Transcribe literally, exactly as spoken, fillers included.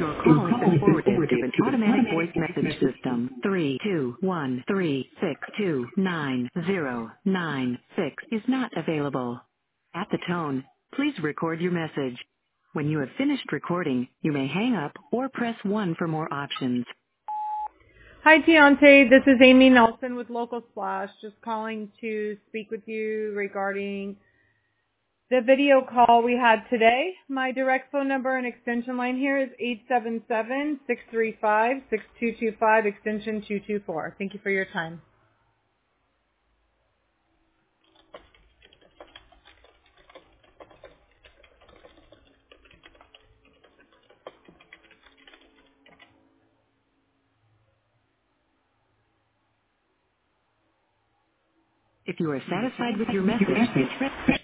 Your call has been forwarded to an automatic voice message system. Three two one three six two nine zero nine six is not available. At the tone, please record your message. When you have finished recording, you may hang up or press one for more options. Hi, Tiante. This is Amy Nelson with Local Splash. Just calling to speak with you regarding the video call we had today. My direct phone number and extension line here is eight seven seven, six three five, six two two five, extension two two four. Thank you for your time. If you are satisfied with your message, press